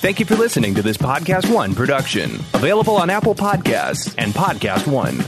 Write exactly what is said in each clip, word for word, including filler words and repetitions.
Thank you for listening to this Podcast One production. Available on Apple Podcasts and Podcast One.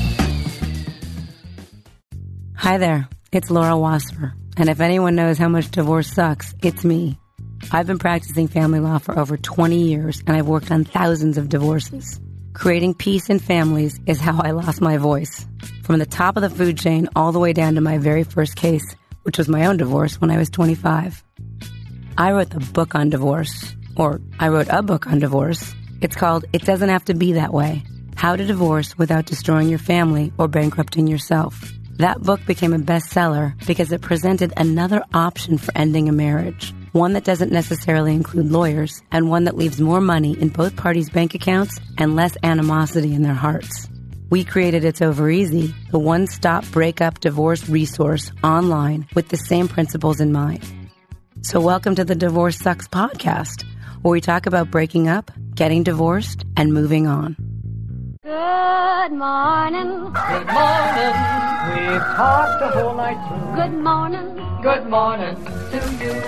Hi there, it's Laura Wasser. And if anyone knows how much divorce sucks, it's me. I've been practicing family law for over twenty years, and I've worked on thousands of divorces. Creating peace in families is how I lost my voice. From the top of the food chain all the way down to my very first case, which was my own divorce when I was twenty-five. I wrote the book on divorce. Or I wrote a book on divorce. It's called It Doesn't Have to Be That Way: How to Divorce Without Destroying Your Family or Bankrupting Yourself. That book became a bestseller because it presented another option for ending a marriage. One that doesn't necessarily include lawyers, and one that leaves more money in both parties' bank accounts and less animosity in their hearts. We created It's Over Easy, the one-stop breakup divorce resource online with the same principles in mind. So welcome to the Divorce Sucks podcast, where we talk about breaking up, getting divorced, and moving on. Good morning. Good morning. We've talked the whole night through. Good morning. Good morning to you.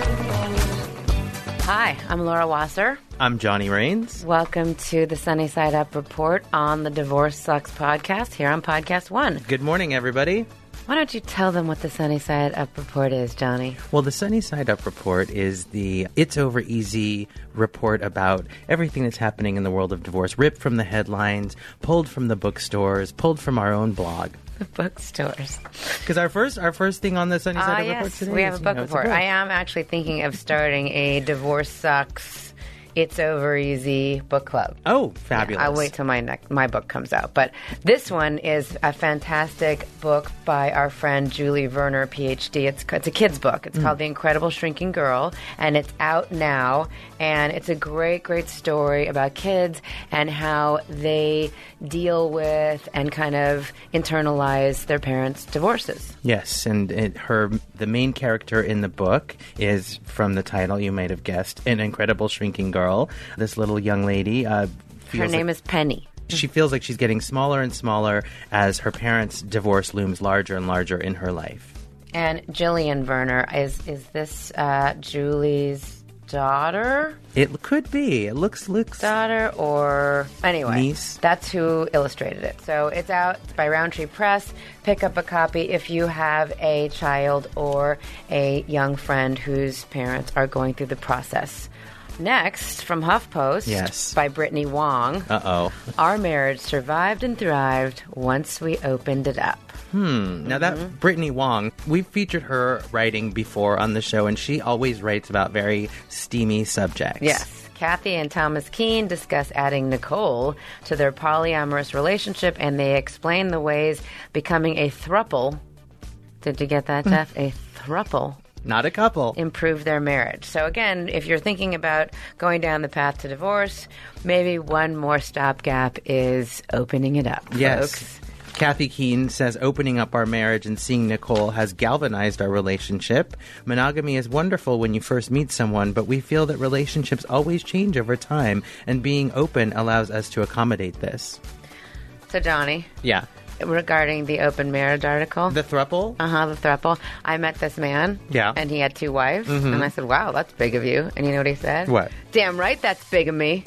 Hi, I'm Laura Wasser. I'm Johnny Rains. Welcome to the Sunny Side Up Report on the Divorce Sucks podcast here on Podcast One. Good morning, everybody. Why don't you tell them what the Sunny Side Up Report is, Johnny? Well, the Sunny Side Up Report is the It's Over Easy report about everything that's happening in the world of divorce, ripped from the headlines, pulled from the bookstores, pulled from our own blog. The bookstores. Because our first our first thing on the Sunny Side Ah, Up yes, Report today we have is, a book you know, it's report. book. I am actually thinking of starting a Divorce Sucks It's Over Easy book club. Oh, fabulous. Yeah, I'll wait till my next, my book comes out. But this one is a fantastic book by our friend Julie Verner, P H D. It's, it's a kid's book. It's mm. called The Incredible Shrinking Girl, and it's out now. And it's a great, great story about kids and how they deal with and kind of internalize their parents' divorces. Yes, and it, her the main character in the book is, from the title, you might have guessed, an incredible shrinking girl. This little young lady uh, feels Her name like, is Penny. She feels like she's getting smaller and smaller as her parents' divorce looms larger and larger in her life. And Jillian Verner, is, is this uh, Julie's daughter? It could be. It looks looks daughter or anyway. Niece. That's who illustrated it. So it's out. It's by Roundtree Press. Pick up a copy if you have a child or a young friend whose parents are going through the process. Next, from HuffPost, yes. by Brittany Wong. Uh-oh. Our marriage survived and thrived once we opened it up. Hmm. Now that mm-hmm. Brittany Wong, we've featured her writing before on the show, and she always writes about very steamy subjects. Yes. Kathy and Thomas Keene discuss adding Nicole to their polyamorous relationship, and they explain the ways becoming a throuple, did you get that, Jeff? A throuple. Not a couple. Improve their marriage. So again, if you're thinking about going down the path to divorce, maybe one more stopgap is opening it up, yes. folks. Kathy Keene says opening up our marriage and seeing Nicole has galvanized our relationship. Monogamy is wonderful when you first meet someone, but we feel that relationships always change over time, and being open allows us to accommodate this. So, Johnny. Yeah. Regarding the open marriage article. The throuple? Uh-huh, the throuple. I met this man. Yeah. And he had two wives. Mm-hmm. And I said, wow, that's big of you. And you know what he said? What? Damn right, that's big of me.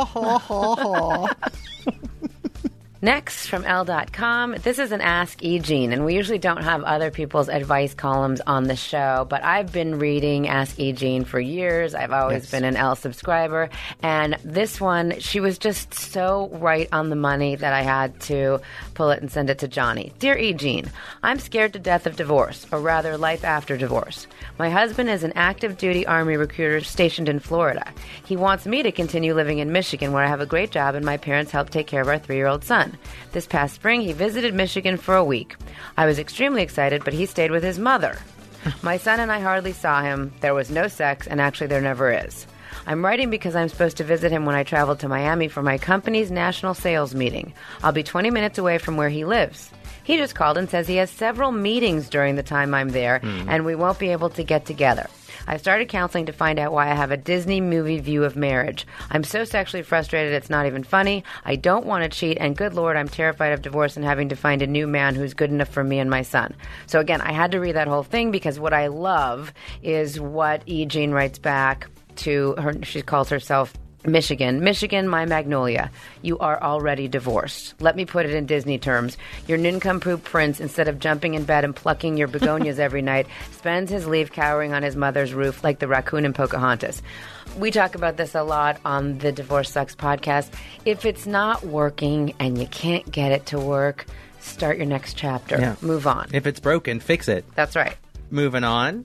Next, from Elle dot com, this is an Ask E. Jean, and we usually don't have other people's advice columns on the show, but I've been reading Ask E. Jean for years. I've always yes. been an Elle subscriber, and this one, she was just so right on the money that I had to pull it and send it to Johnny. Dear E. Jean, I'm scared to death of divorce, or rather life after divorce. My husband is an active duty Army recruiter stationed in Florida. He wants me to continue living in Michigan, where I have a great job and my parents help take care of our three-year-old son. This past spring, he visited Michigan for a week. I was extremely excited, but he stayed with his mother. My son and I hardly saw him. There was no sex, and actually there never is. I'm writing because I'm supposed to visit him when I travel to Miami for my company's national sales meeting. I'll be twenty minutes away from where he lives. He just called and says he has several meetings during the time I'm there, mm. and we won't be able to get together. I started counseling to find out why I have a Disney movie view of marriage. I'm so sexually frustrated it's not even funny. I don't want to cheat, and good Lord, I'm terrified of divorce and having to find a new man who's good enough for me and my son. So again, I had to read that whole thing because what I love is what E. Jean writes back to her. She calls herself Michigan. Michigan, my magnolia. You are already divorced. Let me put it in Disney terms. Your nincompoop prince, instead of jumping in bed and plucking your begonias every night, spends his leave cowering on his mother's roof like the raccoon in Pocahontas. We talk about this a lot on the Divorce Sucks podcast. If it's not working and you can't get it to work, start your next chapter. Yeah. Move on. If it's broken, fix it. That's right. Moving on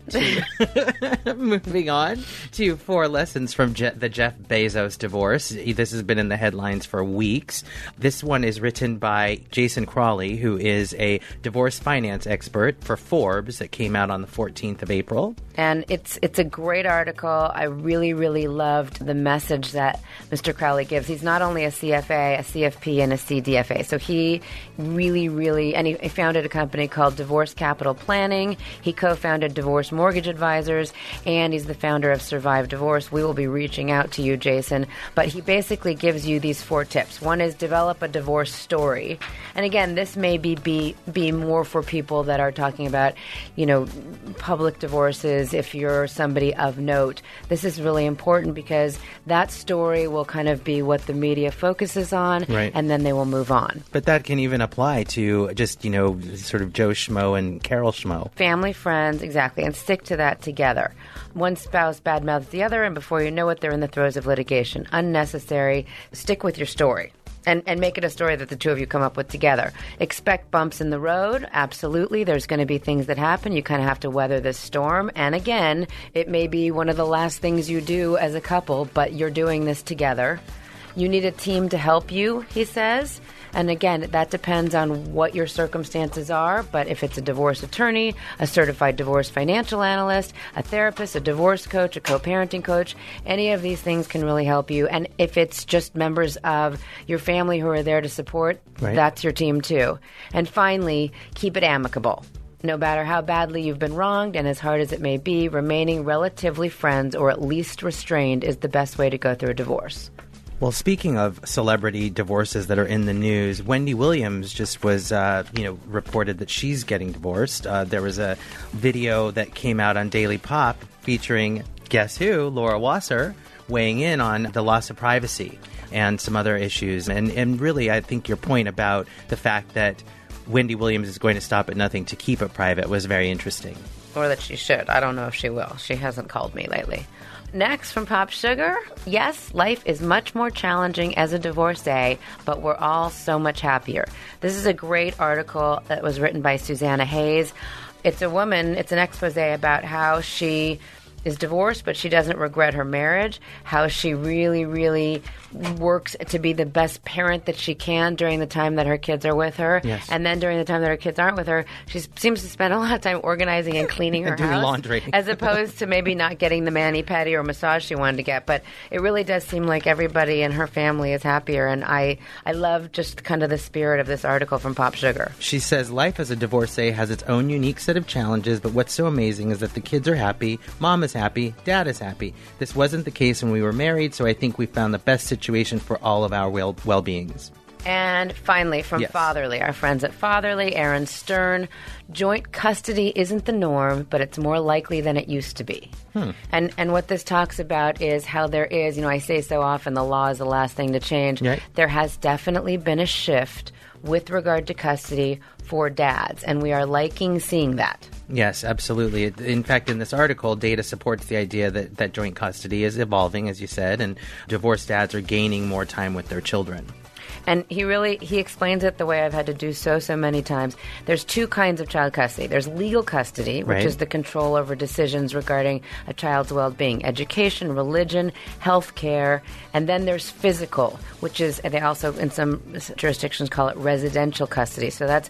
to moving on to four lessons from Je- the Jeff Bezos divorce. This has been in the headlines for weeks. This one is written by Jason Crawley, who is a divorce finance expert for Forbes that came out on the fourteenth of April. And it's it's a great article. I really, really loved the message that Mister Crowley gives. He's not only a C F A, a C F P, and a C D F A. So he really, really, and he, he founded a company called Divorce Capital Planning. He co-founded Divorce Mortgage Advisors, and he's the founder of Survive Divorce. We will be reaching out to you, Jason. But he basically gives you these four tips. One is develop a divorce story. And again, this may be, be, be more for people that are talking about, you know, public divorces. If you're somebody of note, this is really important because that story will kind of be what the media focuses on, right. And then they will move on. But that can even apply to just, you know, sort of Joe Schmo and Carol Schmo. Family, friends, exactly, and stick to that together. One spouse badmouths the other, and before you know it, they're in the throes of litigation. Unnecessary. Stick with your story. And and make it a story that the two of you come up with together. Expect bumps in the road. Absolutely. There's going to be things that happen. You kind of have to weather this storm. And again, it may be one of the last things you do as a couple, but you're doing this together. You need a team to help you, he says. And again, that depends on what your circumstances are. But if it's a divorce attorney, a certified divorce financial analyst, a therapist, a divorce coach, a co-parenting coach, any of these things can really help you. And if it's just members of your family who are there to support, right. That's your team too. And finally, keep it amicable. No matter how badly you've been wronged and as hard as it may be, remaining relatively friends or at least restrained is the best way to go through a divorce. Well, speaking of celebrity divorces that are in the news, Wendy Williams just was, uh, you know, reported that she's getting divorced. Uh, there was a video that came out on Daily Pop featuring, guess who, Laura Wasser, weighing in on the loss of privacy and some other issues. And, and really, I think your point about the fact that Wendy Williams is going to stop at nothing to keep it private was very interesting. Or that she should. I don't know if she will. She hasn't called me lately. Next from Pop Sugar, yes, life is much more challenging as a divorcee, but we're all so much happier. This is a great article that was written by Susanna Hayes. It's a woman, it's an expose about how she is divorced, but she doesn't regret her marriage, how she really, really works to be the best parent that she can during the time that her kids are with her. Yes. And then during the time that her kids aren't with her, she seems to spend a lot of time organizing and cleaning her Doing house. laundry. As opposed to maybe not getting the mani-pedi or massage she wanted to get. But it really does seem like everybody in her family is happier. And I, I love just kind of the spirit of this article from Pop Sugar. She says, life as a divorcee has its own unique set of challenges, but what's so amazing is that the kids are happy, mom is happy, dad is happy. This wasn't the case when we were married, so I think we found the best situation for all of our well- well-beings. And finally, from Yes. Fatherly, our friends at Fatherly, Aaron Stern, joint custody isn't the norm, but it's more likely than it used to be. Hmm. And and what this talks about is how there is, you know, I say so often, the law is the last thing to change. Right. There has definitely been a shift with regard to custody for dads, and we are liking seeing that. Yes, absolutely. In fact, in this article, data supports the idea that, that joint custody is evolving, as you said, and divorced dads are gaining more time with their children. And he really, he explains it the way I've had to do so, so many times. There's two kinds of child custody. There's legal custody, which Right. is the control over decisions regarding a child's well-being, education, religion, health care. And then there's physical, which is, they also, in some jurisdictions, call it residential custody. So that's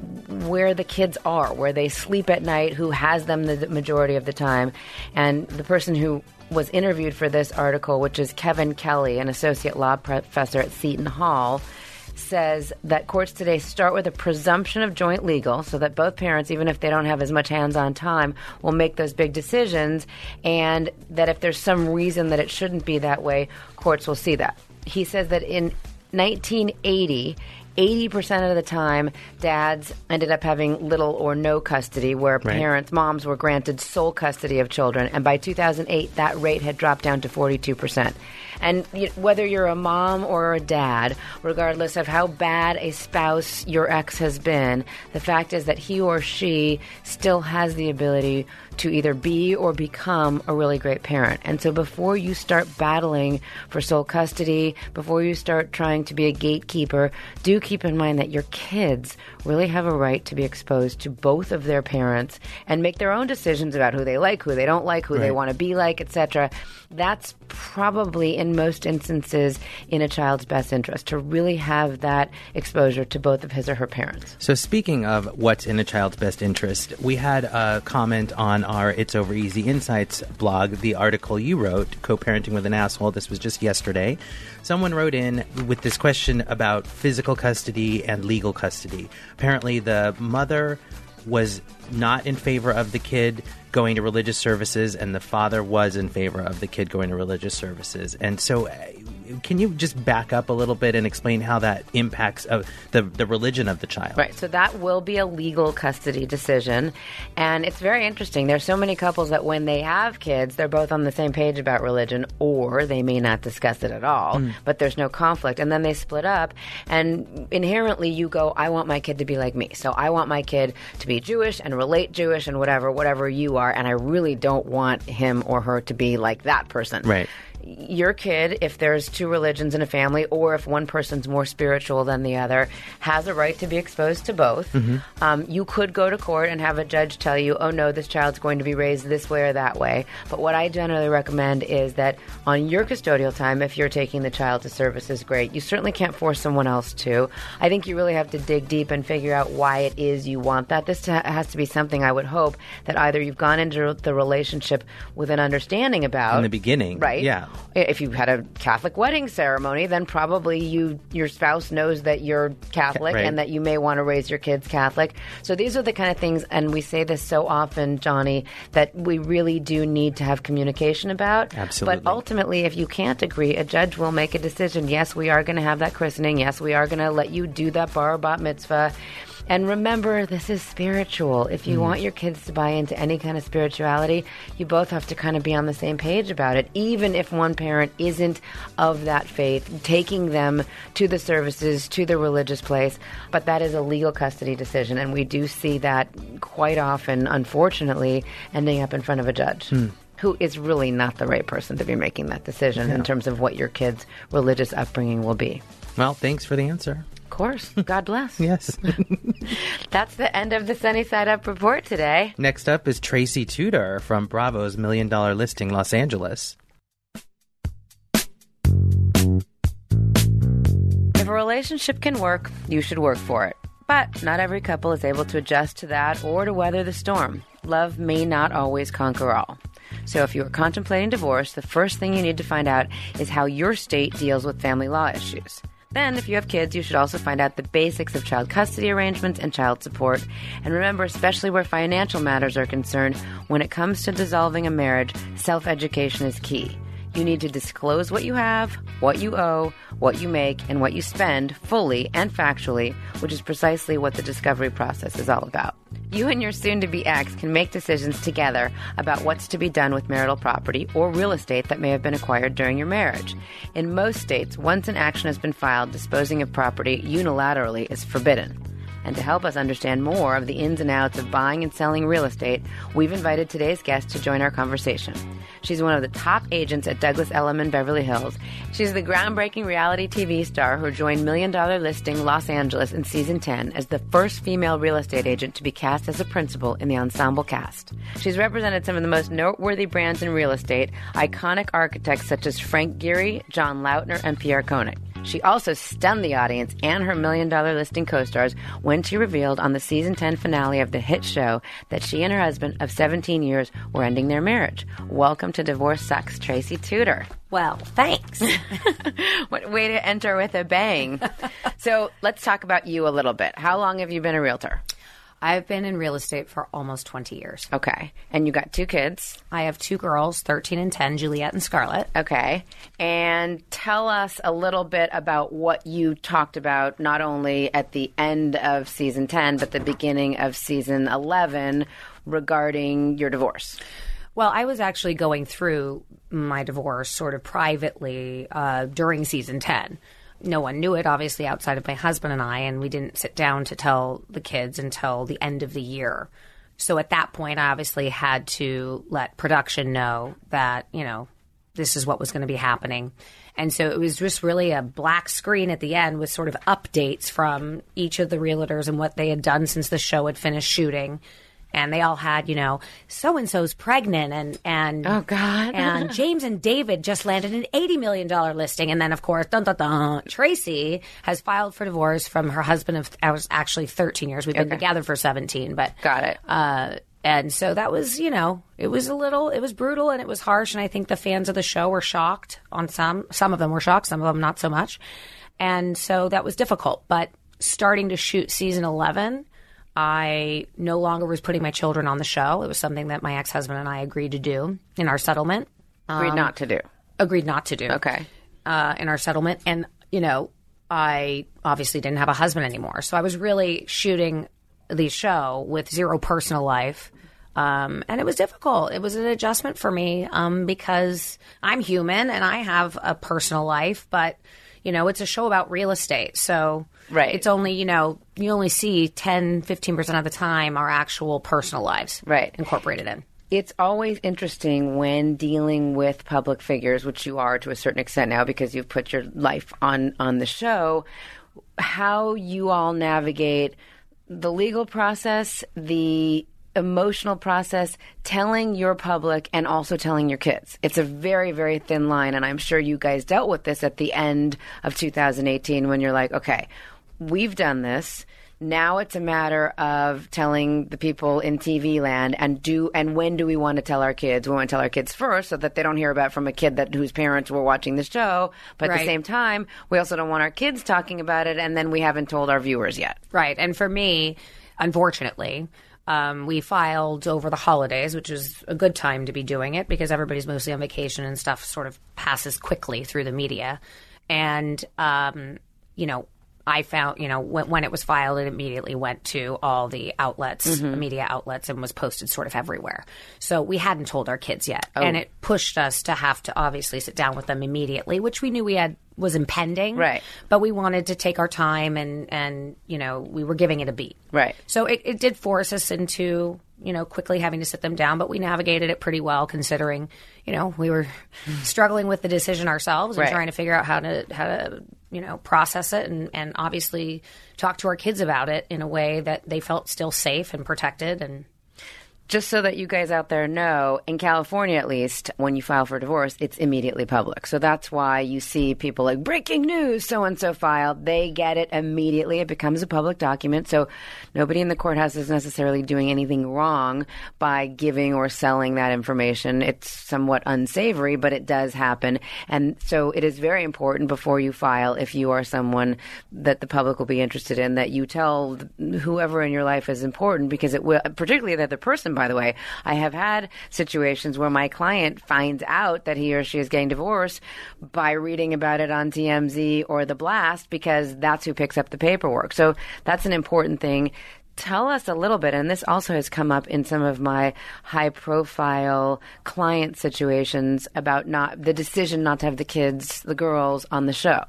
where the kids are, where they sleep at night, who has them the majority of the time. And the person who was interviewed for this article, which is Kevin Kelly, an associate law professor at Seton Hall, says that courts today start with a presumption of joint legal, so that both parents, even if they don't have as much hands-on time, will make those big decisions, and that if there's some reason that it shouldn't be that way, courts will see that. He says that in nineteen eighty, eighty percent of the time, dads ended up having little or no custody, where Right. parents, moms were granted sole custody of children. And by two thousand eight, that rate had dropped down to forty-two percent. And y- whether you're a mom or a dad, regardless of how bad a spouse your ex has been, the fact is that he or she still has the ability to either be or become a really great parent. And so before you start battling for sole custody, before you start trying to be a gatekeeper, do keep in mind that your kids really have a right to be exposed to both of their parents and make their own decisions about who they like, who they don't like, who they Right. want to be like, et cetera. That's probably, in most instances, in a child's best interest, to really have that exposure to both of his or her parents. So speaking of what's in a child's best interest, we had a comment on our It's Over Easy Insights blog, the article you wrote, Co-Parenting with an Asshole. This was just yesterday. Someone wrote in with this question about physical custody and legal custody. Apparently the mother was not in favor of the kid going to religious services, and the father was in favor of the kid going to religious services. And so uh, can you just back up a little bit and explain how that impacts uh, the, the religion of the child? Right, so that will be a legal custody decision. And it's very interesting. There's so many couples that when they have kids, they're both on the same page about religion, or they may not discuss it at all, mm. but there's no conflict. And then they split up, and inherently you go, I want my kid to be like me. So I want my kid to be Jewish and relate Jewish and whatever, whatever you are, and I really don't want him or her to be like that person. Right. Your kid, if there's two religions in a family, or if one person's more spiritual than the other, has a right to be exposed to both. Mm-hmm. Um, you could go to court and have a judge tell you, oh no, this child's going to be raised this way or that way. But what I generally recommend is that on your custodial time, if you're taking the child to services, great. You certainly can't force someone else to. I think you really have to dig deep and figure out why it is you want that. This ha- has to be something I would hope that either you've gone into the relationship with an understanding about. In the beginning. Right? Yeah. If you had a Catholic wedding ceremony, then probably you your spouse knows that you're Catholic Right. and that you may want to raise your kids Catholic. So these are the kind of things, and we say this so often, Johnny, that we really do need to have communication about. Absolutely. But ultimately, if you can't agree, a judge will make a decision. Yes, we are going to have that christening. Yes, we are going to let you do that bar or bat mitzvah. And remember, this is spiritual. If you mm. want your kids to buy into any kind of spirituality, you both have to kind of be on the same page about it, even if one parent isn't of that faith, taking them to the services, to the religious place. But that is a legal custody decision, and we do see that quite often, unfortunately, ending up in front of a judge. Mm. Who is really not the right person to be making that decision yeah. in terms of what your kid's religious upbringing will be. Well, thanks for the answer. Of course. God bless. Yes. That's the end of the Sunny Side Up report today. Next up is Tracy Tudor from Bravo's Million Dollar Listing Los Angeles. If a relationship can work, you should work for it. But not every couple is able to adjust to that or to weather the storm. Love may not always conquer all. So if you are contemplating divorce, the first thing you need to find out is how your state deals with family law issues. Then, if you have kids, you should also find out the basics of child custody arrangements and child support. And remember, especially where financial matters are concerned, when it comes to dissolving a marriage, self-education is key. You need to disclose what you have, what you owe, what you make, and what you spend fully and factually, which is precisely what the discovery process is all about. You and your soon-to-be ex can make decisions together about what's to be done with marital property or real estate that may have been acquired during your marriage. In most states, once an action has been filed, disposing of property unilaterally is forbidden. And to help us understand more of the ins and outs of buying and selling real estate, we've invited today's guest to join our conversation. She's one of the top agents at Douglas Elliman in Beverly Hills. She's the groundbreaking reality T V star who joined Million Dollar Listing Los Angeles in season ten as the first female real estate agent to be cast as a principal in the ensemble cast. She's represented some of the most noteworthy brands in real estate, iconic architects such as Frank Gehry, John Lautner, and Pierre Koenig. She also stunned the audience and her Million Dollar Listing co-stars when she revealed on the season ten finale of the hit show that she and her husband of seventeen years were ending their marriage. Welcome to Divorce Sucks, Tracy Tudor. Well, thanks. What way to enter with a bang. So let's talk about you a little bit. How long have you been a realtor? I've been in real estate for almost twenty years. Okay. And you got two kids. I have two girls, thirteen and ten, Juliet and Scarlett. Okay. And tell us a little bit about what you talked about, not only at the end of season ten, but the beginning of season eleven regarding your divorce. Well, I was actually going through my divorce sort of privately uh, during season ten. No one knew it, obviously, outside of my husband and I, and we didn't sit down to tell the kids until the end of the year. So at that point, I obviously had to let production know that, you know, this is what was going to be happening. And so it was just really a black screen at the end with sort of updates from each of the realtors and what they had done since the show had finished shooting. And they all had, you know, so-and-so's pregnant and, and, oh, God. and James and David just landed an eighty million dollars listing. And then, of course, dun, dun, dun, Tracy has filed for divorce from her husband of, I was actually thirteen years. We've been Okay. together for seventeen, but. Got it. Uh, and so that was, you know, it was a little, it was brutal and it was harsh. And I think the fans of the show were shocked on some, some of them were shocked, some of them not so much. And so that was difficult. But starting to shoot season eleven, I no longer was putting my children on the show. It was something that my ex-husband and I agreed to do in our settlement. Agreed Um, not to do. Agreed not to do. Okay. Uh, in our settlement. And, you know, I obviously didn't have a husband anymore. So I was really shooting the show with zero personal life. Um, and it was difficult. It was an adjustment for me um, because I'm human and I have a personal life. But, you know, it's a show about real estate. So Right. it's only, you know, you only see ten, fifteen percent of the time our actual personal lives Right. incorporated in. It's always interesting when dealing with public figures, which you are to a certain extent now because you've put your life on, on the show, how you all navigate the legal process, the emotional process, telling your public and also telling your kids. It's a very, very thin line, and I'm sure you guys dealt with this at the end of two thousand eighteen when you're like, okay, we've done this. Now it's a matter of telling the people in T V land and do and when do we want to tell our kids? We want to tell our kids first so that they don't hear about from a kid that whose parents were watching the show. But at Right. the same time, we also don't want our kids talking about it and then we haven't told our viewers yet. Right. And for me, unfortunately, um, we filed over the holidays, which is a good time to be doing it because everybody's mostly on vacation and stuff sort of passes quickly through the media. And, um, you know, I found, you know, when, when it was filed, it immediately went to all the outlets, Mm-hmm. media outlets, and was posted sort of everywhere. So we hadn't told our kids yet. Oh. And it pushed us to have to obviously sit down with them immediately, which we knew we had was impending. Right. But we wanted to take our time and, and you know, we were giving it a beat. Right. So it, it did force us into, you know, quickly having to sit them down, but we navigated it pretty well considering, you know, we were struggling with the decision ourselves and Right. trying to figure out how to, how to, you know, process it and, and obviously talk to our kids about it in a way that they felt still safe and protected. And Just so that you guys out there know, in California at least, when you file for divorce, it's immediately public. So that's why you see people like, breaking news, so-and-so filed. They get it immediately. It becomes a public document. So nobody in the courthouse is necessarily doing anything wrong by giving or selling that information. It's somewhat unsavory, but it does happen. And so it is very important before you file, if you are someone that the public will be interested in, that you tell whoever in your life is important, because it will, particularly that the person, by the way, I have had situations where my client finds out that he or she is getting divorced by reading about it on T M Z or The Blast, because that's who picks up the paperwork. So that's an important thing. Tell us a little bit, and this also has come up in some of my high-profile client situations about not the decision not to have the kids, the girls, on the show.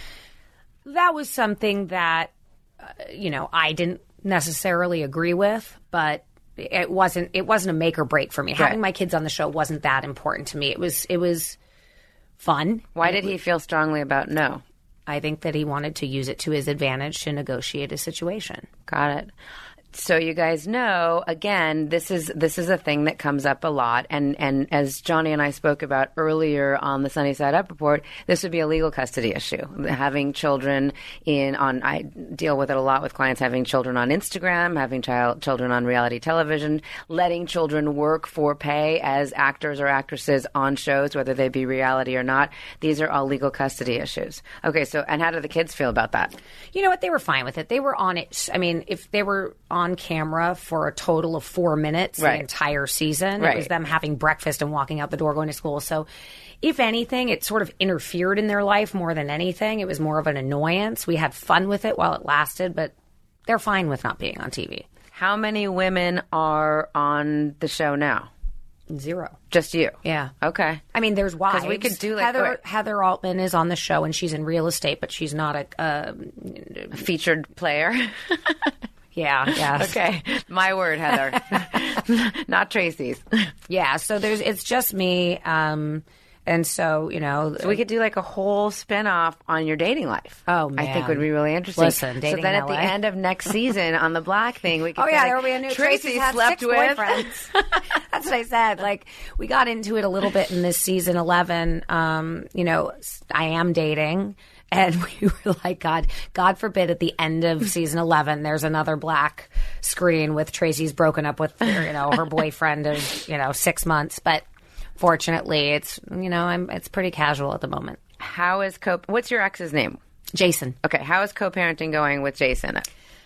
that was something that, uh, you know, I didn't necessarily agree with, but it wasn't it wasn't a make or break for me. Right. Having my kids on the show wasn't that important to me. It was it was fun. Why did he feel strongly about no? I think that he wanted to use it to his advantage to negotiate a situation. Got it. So you guys know, again, this is this is a thing that comes up a lot, and and as Johnny and I spoke about earlier on the Sunny Side Up report, this would be a legal custody issue. Having children in on, I deal with it a lot with clients having children on Instagram, having child children on reality television, letting children work for pay as actors or actresses on shows, whether they be reality or not. These are all legal custody issues. Okay, so and how do the kids feel about that? You know what? They were fine with it. They were on it. I mean, if they were on on camera for a total of four minutes Right. the entire season. Right. It was them having breakfast and walking out the door, going to school. So if anything, it sort of interfered in their life more than anything. It was more of an annoyance. We had fun with it while it lasted, but they're fine with not being on T V. How many women are on the show now? Zero. Just you? Yeah. Okay. I mean, there's wives. we could do, like, Heather. what- Heather Altman is on the show, and she's in real estate, but she's not a. Uh, Featured player. yeah. Yeah. Okay. My word, Heather. Not Tracy's. Yeah. So there's. It's just me. Um, and so you know. So we could do like a whole spin-off on your dating life. Oh, I think man. would be really interesting. Listen, so dating then in at the L A. end of next season on the Black thing, we could Oh say, yeah, like, there will be a new Tracy Tracy's had slept six with. boyfriends. That's what I said. Like we got into it a little bit in this season eleven. Um, you know, I am dating. And we were like, God, God forbid at the end of season eleven, there's another black screen with Tracy's broken up with, her, you know, her boyfriend of, you know, six months. But fortunately, it's, you know, I'm, it's pretty casual at the moment. How is co? What's your ex's name? Jason. Okay. How is co-parenting going with Jason?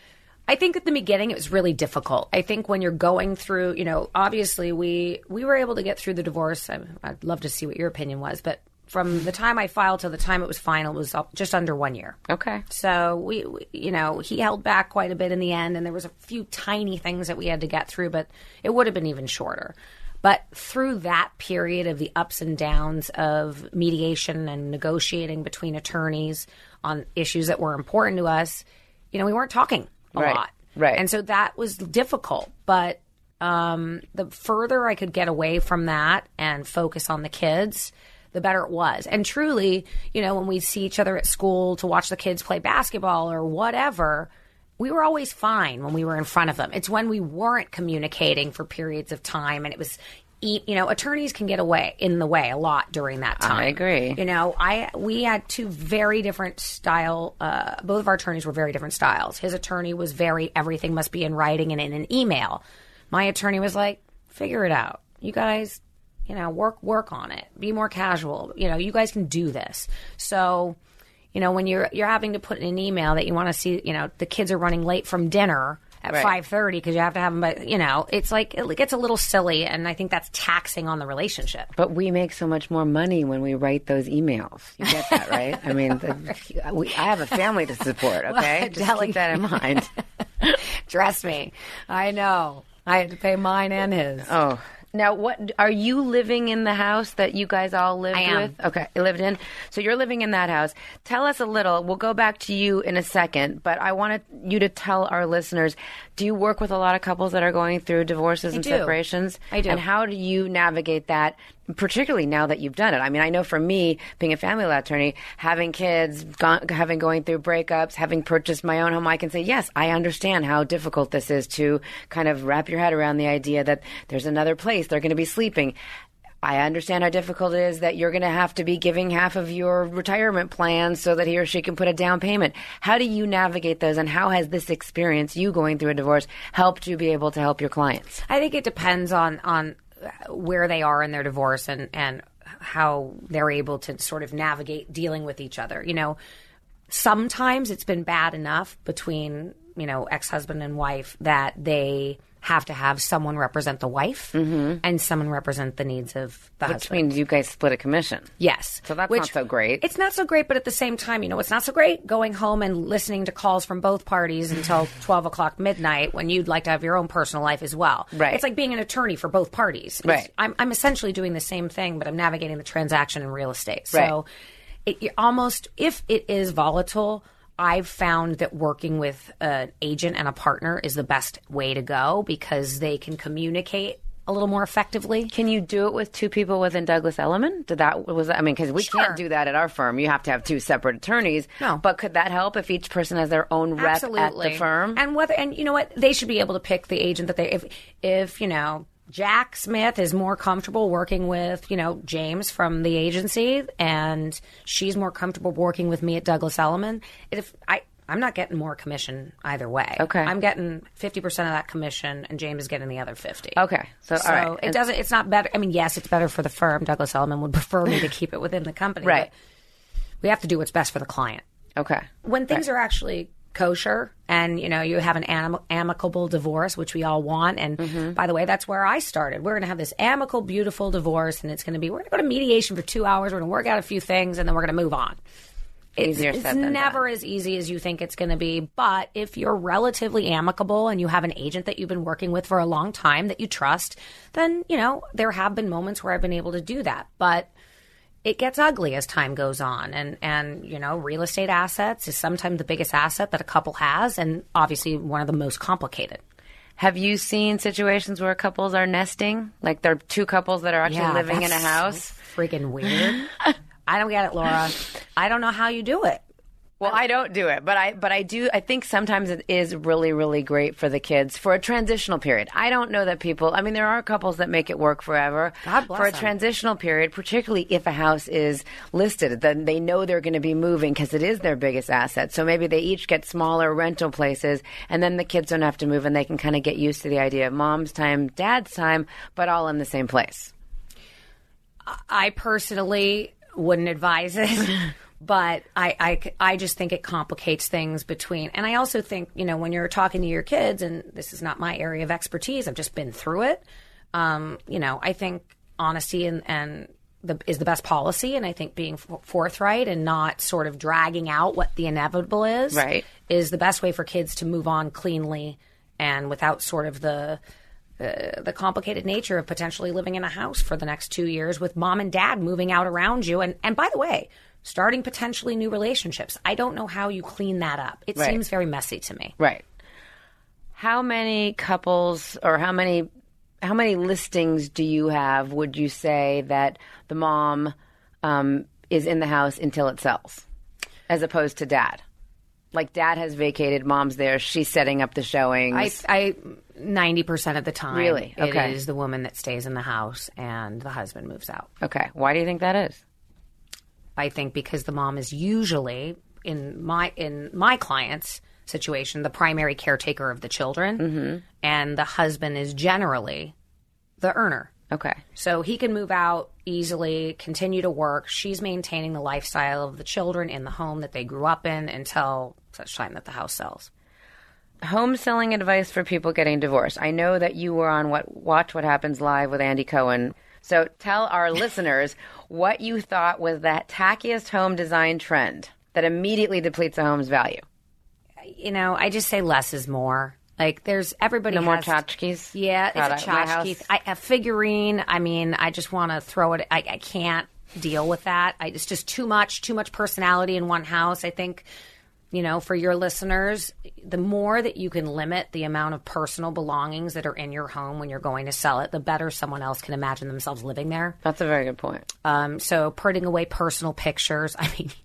I think at the beginning it was really difficult. I think when you're going through, you know, obviously we we were able to get through the divorce. I, I'd love to see what your opinion was, but from the time I filed to the time it was final was just under one year. Okay. So we, we, you know, he held back quite a bit in the end, and there was a few tiny things that we had to get through, but it would have been even shorter. But through that period of the ups and downs of mediation and negotiating between attorneys on issues that were important to us, you know, we weren't talking a Right. lot. Right. And so that was difficult. But um, the further I could get away from that and focus on the kids, the better it was. And truly, you know, when we see each other at school to watch the kids play basketball or whatever, we were always fine when we were in front of them. It's when we weren't communicating for periods of time, and it was, you know, attorneys can get away in the way a lot during that time. I agree. You know, I we had two very different style. Uh, both of our attorneys were very different styles. His attorney was very everything must be in writing and in an email. My attorney was like, figure it out, you guys. You know, work work on it. Be more casual. You know, you guys can do this. So, you know, when you're you're having to put in an email that you want to see, you know, the kids are running late from dinner at Right. five thirty because you have to have them by, you know, it's like it gets a little silly, and I think that's taxing on the relationship. But we make so much more money when we write those emails. You get that, right? I mean, the, we, I have a family to support, okay? Well, Just keep that in mind. Trust me, I know. I had to pay mine and his. Oh. Now, what are you living in the house that you guys all lived I am. with? Okay, you lived in. So you're living in that house. Tell us a little. We'll go back to you in a second, but I wanted you to tell our listeners, do you work with a lot of couples that are going through divorces I and do. separations? I do. And how do you navigate that, particularly now that you've done it? I mean, I know for me, being a family law attorney, having kids, gone, having going through breakups, having purchased my own home, I can say, yes, I understand how difficult this is to kind of wrap your head around the idea that there's another place they're going to be sleeping. I understand how difficult it is that you're going to have to be giving half of your retirement plan so that he or she can put a down payment. How do you navigate those, and how has this experience, you going through a divorce, helped you be able to help your clients? I think it depends on on where they are in their divorce and and how they're able to sort of navigate dealing with each other. You know, sometimes it's been bad enough between, you know, ex-husband and wife that they have to have someone represent the wife mm-hmm. and someone represent the needs of the Which husband. means you guys split a commission. Yes. So that's Which- not so great. It's not so great, but at the same time, you know, it's not so great going home and listening to calls from both parties until twelve o'clock midnight when you'd like to have your own personal life as well. Right. It's like being an attorney for both parties. It's- Right. I'm, I'm essentially doing the same thing, but I'm navigating the transaction in real estate. So Right. it, you almost, if it is volatile, I've found that working with an agent and a partner is the best way to go because they can communicate a little more effectively. Can you do it with two people within Douglas Elliman? Did that was I mean, because we Sure. can't do that at our firm. You have to have two separate attorneys. No. But could that help if each person has their own rep Absolutely. at the firm? And whether and you know what, they should be able to pick the agent that they if if you know Jack Smith is more comfortable working with, you know, James from the agency, and she's more comfortable working with me at Douglas Elliman. If I, I'm not getting more commission either way. Okay. I'm getting fifty percent of that commission, and James is getting the other fifty. Okay. So, So all right. it doesn't. It's not better. I mean, yes, it's better for the firm. Douglas Elliman would prefer me to keep it within the company. Right. But we have to do what's best for the client. Okay. When things Right. are actually kosher and, you know, you have an am- amicable divorce, which we all want. And Mm-hmm. by the way, that's where I started. We're going to have this amicable, beautiful divorce, and it's going to be, we're going to go to mediation for two hours. We're going to work out a few things, and then we're going to move on. It's, Easier it's said than never done. as easy as you think it's going to be. But if you're relatively amicable and you have an agent that you've been working with for a long time that you trust, then, you know, there have been moments where I've been able to do that. But it gets ugly as time goes on. And, and, you know, real estate assets is sometimes the biggest asset that a couple has, and obviously one of the most complicated. Have you seen situations where couples are nesting? Like they're two couples that are actually Yeah, living in a that's house? so freaking weird. I don't get it, Laura. I don't know how you do it. Well, I don't do it, but I but I do. I think sometimes it is really, really great for the kids for a transitional period. I don't know that people. I mean, there are couples that make it work forever. God bless for a them. transitional period, particularly if a house is listed, then they know they're going to be moving because it is their biggest asset. So maybe they each get smaller rental places, and then the kids don't have to move, and they can kind of get used to the idea of mom's time, dad's time, but all in the same place. I personally wouldn't advise it. But I, I, I just think it complicates things between, and I also think, you know, when you're talking to your kids, and this is not my area of expertise, I've just been through it. Um, you know, I think honesty and, and the, is the best policy, and I think being f- forthright and not sort of dragging out what the inevitable is, Right. is the best way for kids to move on cleanly and without sort of the uh, the complicated nature of potentially living in a house for the next two years with mom and dad moving out around you, and and by the way, starting potentially new relationships. I don't know how you clean that up. It Right. seems very messy to me. Right. How many couples or how many how many listings do you have, would you say, that the mom um, is in the house until it sells, as opposed to dad? Like dad has vacated, mom's there, she's setting up the showings. I, I ninety percent of the time, Really? Okay. it is the woman that stays in the house and the husband moves out. Okay. Why do you think that is? I think because the mom is usually in my in my client's situation the primary caretaker of the children, Mm-hmm. and the husband is generally the earner. Okay. So he can move out easily, continue to work. She's maintaining the lifestyle of the children in the home that they grew up in until such time that the house sells. Home selling advice for people getting divorced. I know that you were on what Watch What Happens Live with Andy Cohen. So tell our listeners what you thought was the tackiest home design trend that immediately depletes a home's value. You know, I just say less is more. Like, there's everybody No more has, tchotchkes? Yeah, God, it's a I- my house- tchotchke. I, a figurine. I mean, I just want to throw it. I, I can't deal with that. I, it's just too much, too much personality in one house. I think, you know, for your listeners, the more that you can limit the amount of personal belongings that are in your home when you're going to sell it, the better someone else can imagine themselves living there. That's a very good point. Um, so putting away personal pictures. I mean,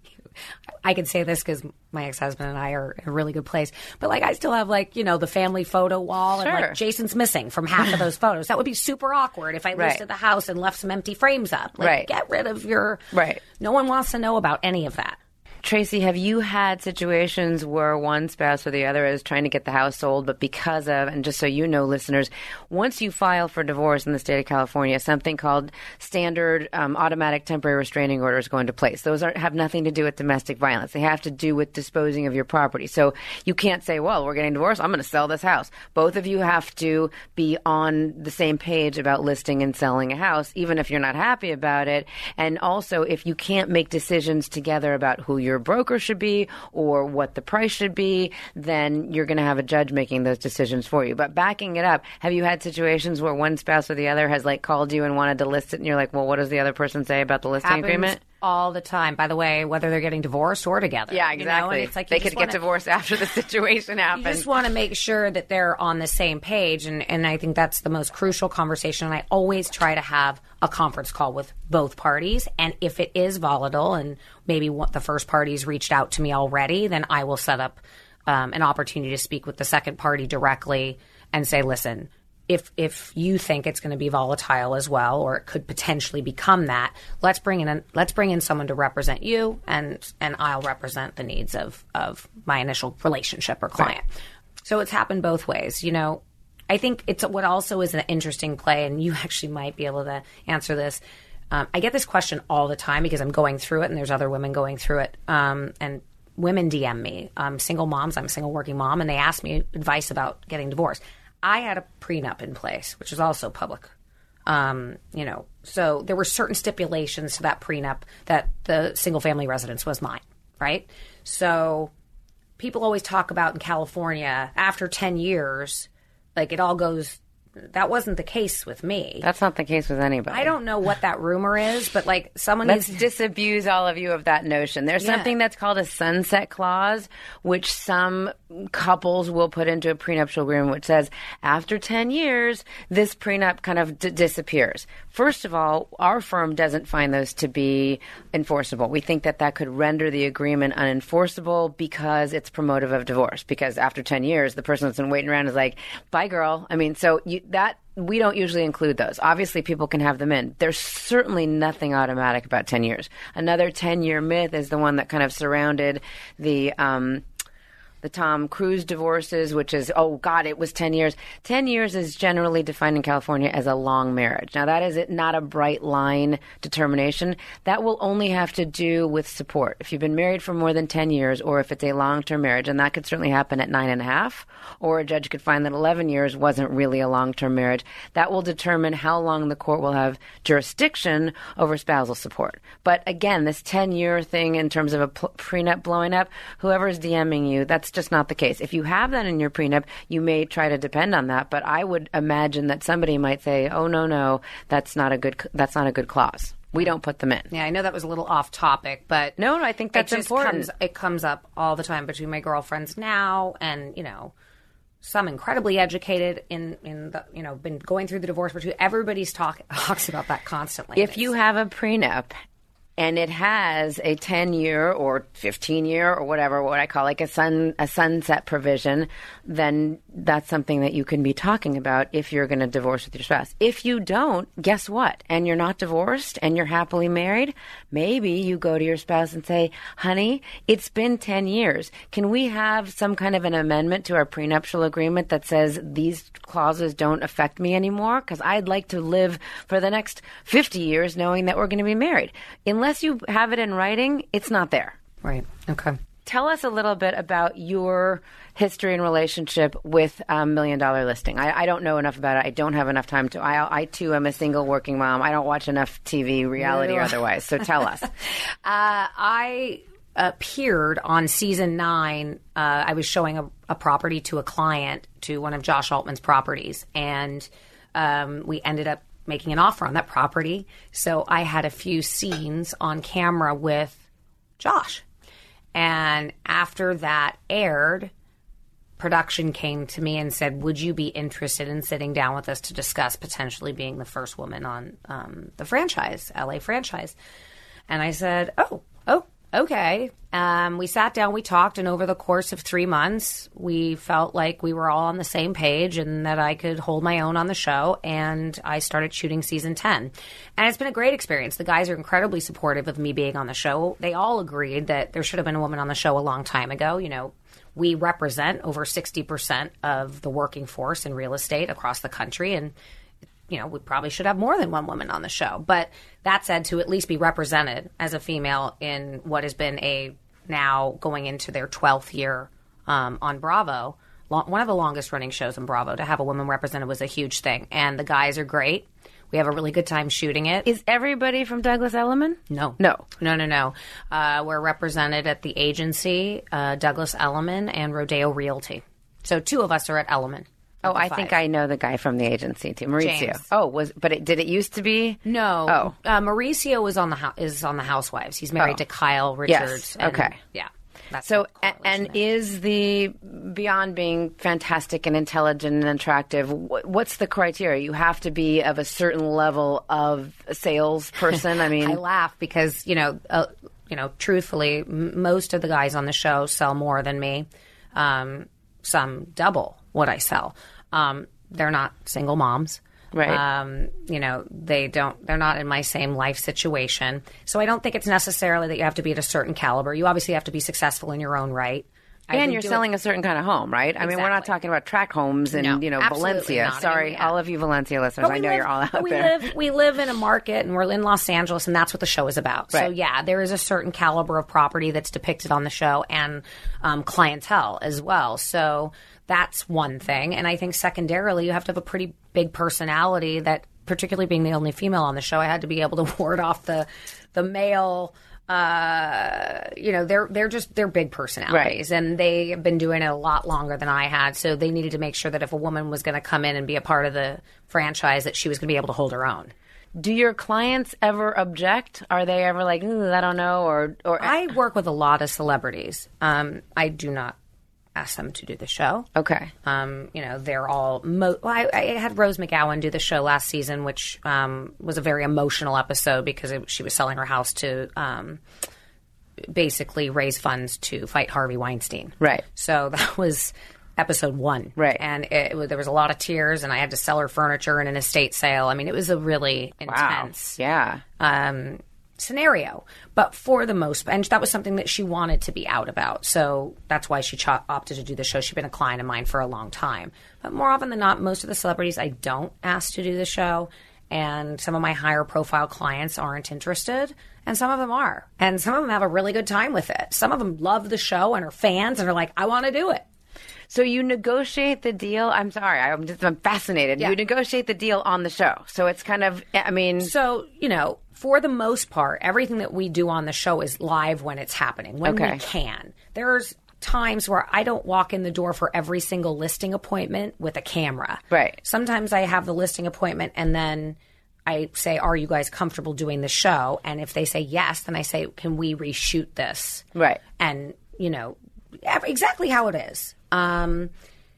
I can say this because my ex-husband and I are in a really good place. But, like, I still have, like, you know, the family photo wall. Sure. And, like, Jason's missing from half of those photos. That would be super awkward if I Right. listed the house and left some empty frames up. Like, Right. get rid of your... Right. No one wants to know about any of that. Tracy, have you had situations where one spouse or the other is trying to get the house sold, but because of, and just so you know, listeners, once you file for divorce in the state of California, something called standard um, automatic temporary restraining orders go into place. Those are, have nothing to do with domestic violence. They have to do with disposing of your property. So you can't say, well, we're getting divorced, I'm going to sell this house. Both of you have to be on the same page about listing and selling a house, even if you're not happy about it. And also, if you can't make decisions together about who your broker should be or what the price should be, then you're going to have a judge making those decisions for you. But backing it up, have you had situations where one spouse or the other has like called you and wanted to list it and you're like, well, what does the other person say about the listing Happens agreement? all the time. By the way, whether they're getting divorced or together. Yeah, You know, exactly. and it's like they you could just get wanna- divorced after the situation You happens. just want to make sure that they're on the same page, and, and I think that's the most crucial conversation. And I always try to have a conference call with both parties, and if it is volatile and maybe what the first party's reached out to me already, then I will set up um, an opportunity to speak with the second party directly and say, listen, if if you think it's going to be volatile as well, or it could potentially become that, let's bring in a, let's bring in someone to represent you, and and I'll represent the needs of of my initial relationship or client. Right. So it's happened both ways. You know, I think it's what also is an interesting play, and you actually might be able to answer this. Um, I get this question all the time because I'm going through it, and there's other women going through it. Um, and women D M me, um, single moms. I'm a single working mom, and they ask me advice about getting divorced. I had a prenup in place, which is also public. Um, you know, so there were certain stipulations to that prenup that the single family residence was mine, right? So people always talk about in California, after ten years, like it all goes, that wasn't the case with me. That's not the case with anybody. I don't know what that rumor is, but like someone Let's needs disabuse all of you of that notion. There's Yeah. something that's called a sunset clause, which some couples will put into a prenuptial agreement, which says after ten years, this prenup kind of d- disappears. First of all, our firm doesn't find those to be enforceable. We think that that could render the agreement unenforceable because it's promotive of divorce. Because after ten years, the person that's been waiting around is like, bye, girl. I mean, so you, that we don't usually include those. Obviously, people can have them in. There's certainly nothing automatic about ten years. Another ten-year myth is the one that kind of surrounded the um, the Tom Cruise divorces, which is, oh, God, it was ten years. ten years is generally defined in California as a long marriage. Now, that is not a bright line determination. That will only have to do with support. If you've been married for more than ten years, or if it's a long-term marriage, and that could certainly happen at nine and a half, or a judge could find that eleven years wasn't really a long-term marriage, that will determine how long the court will have jurisdiction over spousal support. But again, this ten-year thing in terms of a p- prenup blowing up, whoever's DMing you, that's just not the case. If you have that in your prenup, you may try to depend on that, but I would imagine that somebody might say, oh, no, no, that's not a good, that's not a good clause. We don't put them in. Yeah, I know that was a little off topic, but no, no, I think that's it just important. Comes, it comes up all the time between my girlfriends now, and you know, some incredibly educated in in the you know been going through the divorce, but everybody's talk talks about that constantly. If you have a prenup and it has a ten-year or fifteen-year or whatever, what I call like a sun a sunset provision, then that's something that you can be talking about if you're going to divorce with your spouse. If you don't, guess what? And you're not divorced and you're happily married, maybe you go to your spouse and say, honey, it's been ten years. Can we have some kind of an amendment to our prenuptial agreement that says these clauses don't affect me anymore? Because I'd like to live for the next fifty years knowing that we're going to be married. Unless you have it in writing, it's not there. Right. Okay. Tell us a little bit about your history and relationship with um, Million Dollar Listing. I, I don't know enough about it. I don't have enough time to. I, I too am a single working mom. I don't watch enough T V, reality or otherwise. So tell us. uh, I appeared on season nine. Uh, I was showing a, a property to a client, to one of Josh Altman's properties, and um, we ended up making an offer on that property. So I had a few scenes on camera with Josh. And after that aired, production came to me and said, would you be interested in sitting down with us to discuss potentially being the first woman on um, the franchise, L A franchise? And I said, oh, oh, okay. Um, we sat down, we talked, and over the course of three months, we felt like we were all on the same page and that I could hold my own on the show, and I started shooting season ten. And it's been a great experience. The guys are incredibly supportive of me being on the show. They all agreed that there should have been a woman on the show a long time ago. You know, we represent over sixty percent of the working force in real estate across the country, and you know, we probably should have more than one woman on the show. But that said, to at least be represented as a female in what has been a now going into their twelfth year um, on Bravo, long, one of the longest running shows on Bravo, to have a woman represented was a huge thing. And the guys are great. We have a really good time shooting it. Is everybody from Douglas Elliman? No. No. No, no, no. Uh, we're represented at the agency, uh, Douglas Elliman and Rodeo Realty. So two of us are at Elliman. Oh, I think I know the guy from the agency too, Mauricio. James. Oh, was but it, did it used to be? No. Oh, uh, Mauricio is on the ho- is on the Housewives. He's married Oh. to Kyle Richards. Yes. and- Okay. Yeah. That's so the a- correlation and there. is the beyond being fantastic and intelligent and attractive? wh- What's the criteria? You have to be of a certain level of salesperson. I mean, I laugh because you know, uh, you know, truthfully, m- most of the guys on the show sell more than me. Um, some double what I sell. Um, they're not single moms. Right. Um, you know, they don't, they're not in my same life situation. So I don't think it's necessarily that you have to be at a certain caliber. You obviously have to be successful in your own right. I've And been you're doing- selling a certain kind of home, right? I mean, we're not Exactly. talking about tract homes in, No, you know, absolutely Valencia. not. I Sorry, mean, yeah. all of you Valencia listeners. But I we know live- you're all out but we there. Live, we live in a market, and we're in Los Angeles, and that's what the show is about. So, Right. yeah, there is a certain caliber of property that's depicted on the show, and um, clientele as well. So that's one thing. And I think secondarily, you have to have a pretty big personality that, particularly being the only female on the show, I had to be able to ward off the the male. Uh, you know, they're they're just they're big personalities, Right. and they have been doing it a lot longer than I had. So they needed to make sure that if a woman was going to come in and be a part of the franchise, that she was going to be able to hold her own. Do your clients ever object? Are they ever like, "Ooh, I don't know," or or I work with a lot of celebrities. Um, I do not ask them to do the show. Okay. Um, you know, they're all. Mo- well, I, I had Rose McGowan do the show last season, which um, was a very emotional episode because it, she was selling her house to um, basically raise funds to fight Harvey Weinstein. Right. So that was episode one. Right. And it, it, there was a lot of tears, and I had to sell her furniture in an estate sale. I mean, it was a really intense. Wow. Yeah. Um, scenario, but for the most, and that was something that she wanted to be out about, so that's why she cho- opted to do the show. She's been a client of mine for a long time, but more often than not, most of the celebrities I don't ask to do the show, and some of my higher profile clients aren't interested, and some of them are, and some of them have a really good time with it. Some of them love the show and are fans and are like, I want to do it. So you negotiate the deal. I'm sorry, I'm just I'm fascinated. Yeah. You negotiate the deal on the show, so it's kind of. I mean, So, you know, for the most part, everything that we do on the show is live when it's happening, when Okay. we can. There's times where I don't walk in the door for every single listing appointment with a camera. Right. Sometimes I have the listing appointment and then I say, are you guys comfortable doing the show? And if they say yes, then I say, can we reshoot this? Right. And, you know, ev- exactly how it is. Um,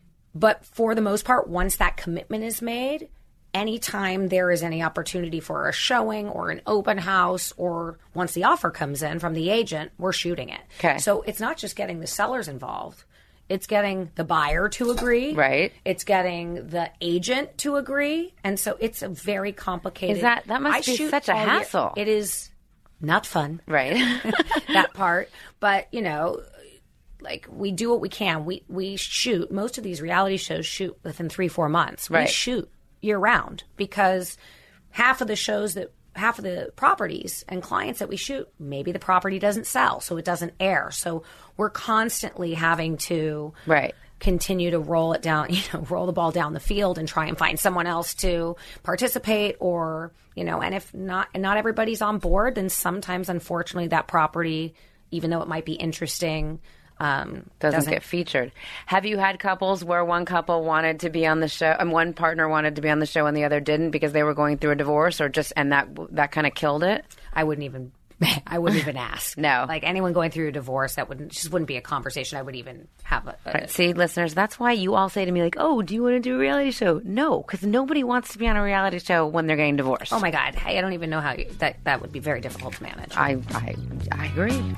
but for the most part, once that commitment is made, anytime there is any opportunity for a showing or an open house, or once the offer comes in from the agent, we're shooting it. Okay. So it's not just getting the sellers involved. It's getting the buyer to agree. Right. It's getting the agent to agree. And so it's a very complicated. Is that- that must I be shoot such a all year. hassle. It is not fun. right. That part. But, you know, like we do what we can. We we shoot, most of these reality shows shoot within three, four months. We Right. shoot year round because half of the shows that half of the properties and clients that we shoot, maybe the property doesn't sell, so it doesn't air. So we're constantly having to Right. continue to roll it down, you know, roll the ball down the field and try and find someone else to participate, or, you know, and if not, and not everybody's on board, then sometimes, unfortunately, that property, even though it might be interesting, um, Doesn't, get featured. Have you had couples where one couple wanted to be on the show, and one partner wanted to be on the show and the other didn't because they were going through a divorce, or just and that that kind of killed it? I wouldn't even, I wouldn't even ask. No. Like anyone going through a divorce, that wouldn't just wouldn't be a conversation I would even have. A, a, See, listeners, that's why you all say to me like, "Oh, do you want to do a reality show?" No, because nobody wants to be on a reality show when they're getting divorced. Oh my God, I I don't even know how you, that that would be very difficult to manage. I I I agree.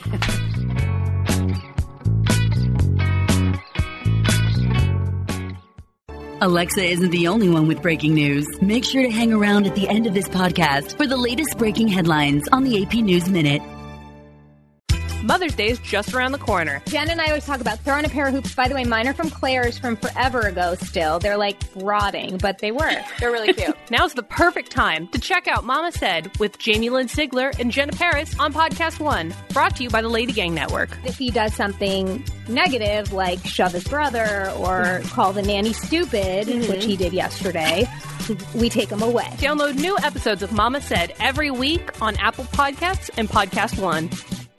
Alexa isn't the only one with breaking news. Make sure to hang around at the end of this podcast for the latest breaking headlines on the A P News Minute. Mother's Day is just around the corner. Jen and I always talk about throwing a pair of hoops. By the way, mine are from Claire's from forever ago still. They're like rotting, but they work. They're really cute. Now's the perfect time to check out Mama Said with Jamie Lynn Sigler and Jenna Paris on Podcast One, brought to you by the Lady Gang Network. If he does something negative, like shove his brother or call the nanny stupid, Mm-hmm. which he did yesterday, we take him away. Download new episodes of Mama Said every week on Apple Podcasts and Podcast One.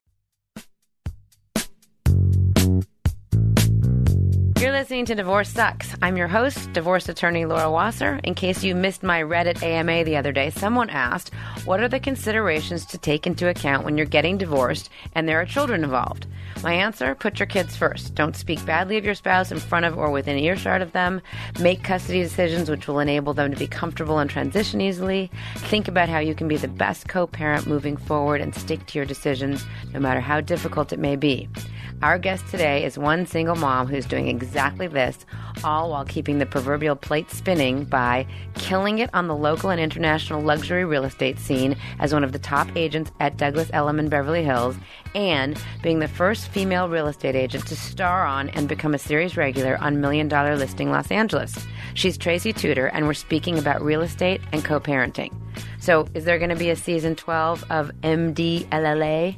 You're listening to Divorce Sucks. I'm your host, divorce attorney Laura Wasser. In case you missed my Reddit A M A the other day, someone asked, what are the considerations to take into account when you're getting divorced and there are children involved? My answer, put your kids first. Don't speak badly of your spouse in front of or within earshot of them. Make custody decisions which will enable them to be comfortable and transition easily. Think about how you can be the best co-parent moving forward and stick to your decisions no matter how difficult it may be. Our guest today is one single mom who's doing exactly this, all while keeping the proverbial plate spinning by killing it on the local and international luxury real estate scene as one of the top agents at Douglas Elliman Beverly Hills, and being the first female real estate agent to star on and become a series regular on Million Dollar Listing Los Angeles. She's Tracy Tudor, and we're speaking about real estate and co-parenting. So is there going to be a season twelve of M D L L A?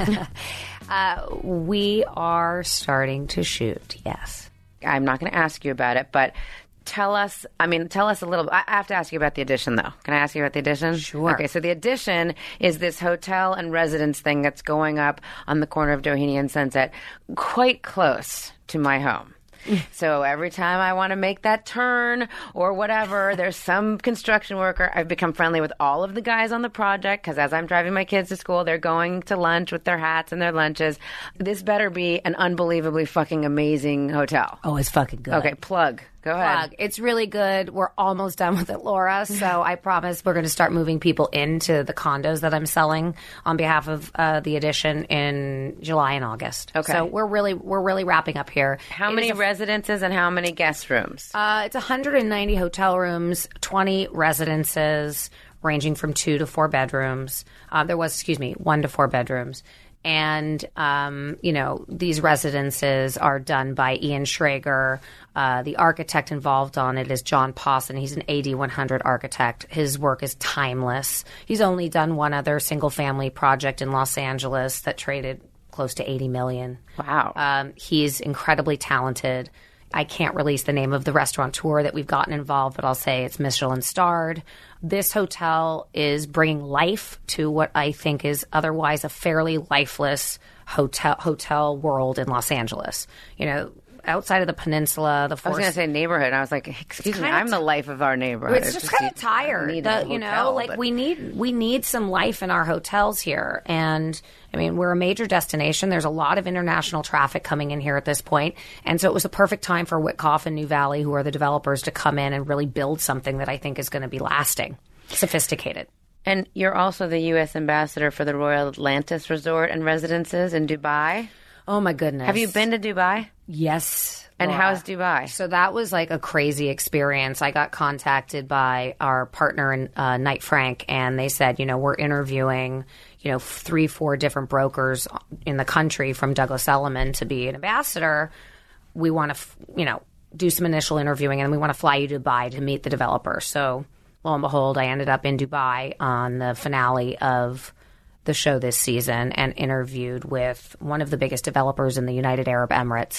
uh, we are starting to shoot, yes. I'm not going to ask you about it, but tell us, I mean, tell us a little. I have to ask you about The Addition, though. Can I ask you about The Addition? Sure. Okay, so The Addition is this hotel and residence thing that's going up on the corner of Doheny and Sunset, quite close to my home. So every time I want to make that turn or whatever, there's some construction worker. I've become friendly with all of the guys on the project because as I'm driving my kids to school, they're going to lunch with their hats and their lunches. This better be an unbelievably fucking amazing hotel. Oh, it's fucking good. Okay, plug. Go ahead. Plug. It's really good. We're almost done with it, Laura. So I promise we're going to start moving people into the condos that I'm selling on behalf of uh, The Addition in July and August. Okay. So we're really we're really wrapping up here. How It many is a- residences and how many guest rooms? Uh, it's one hundred ninety hotel rooms, twenty residences, ranging from two to four bedrooms. Uh, there was, excuse me, one to four bedrooms. And, um, you know, these residences are done by Ian Schrager. Uh, the architect involved on it is John Pawson. He's an A D one hundred architect. His work is timeless. He's only done one other single-family project in Los Angeles that traded close to eighty million dollars. Wow. Um, he's incredibly talented. I can't release the name of the restaurateur that we've gotten involved, but I'll say it's Michelin starred. This hotel is bringing life to what I think is otherwise a fairly lifeless hotel hotel world in Los Angeles. You know, outside of the peninsula, the I was forest. going to say neighborhood. And I was like, excuse me, kinda I'm the life of our neighborhood. It's just kind of tired. need The- a you know, hotel, like but- we need we need some life in our hotels here. And I mean, we're a major destination. There's a lot of international traffic coming in here at this point. And so it was a perfect time for Witkoff and New Valley, who are the developers, to come in and really build something that I think is going to be lasting, sophisticated. And you're also the U S ambassador for the Royal Atlantis Resort and Residences in Dubai. Oh my goodness. Have you been to Dubai? Yes. And Laura. how's Dubai? So that was like a crazy experience. I got contacted by our partner in uh, Knight Frank, and they said, you know, we're interviewing, you know, three, four different brokers in the country from Douglas Elliman to be an ambassador. We want to, f- you know, do some initial interviewing, and we want to fly you to Dubai to meet the developer. So lo and behold, I ended up in Dubai on the finale of the show this season and interviewed with one of the biggest developers in the United Arab Emirates.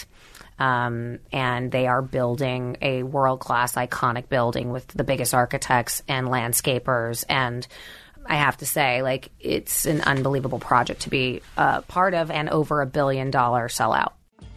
Um, and they are building a world-class, iconic building with the biggest architects and landscapers. And I have to say, like, it's an unbelievable project to be uh, part of, and over a billion-dollar sellout.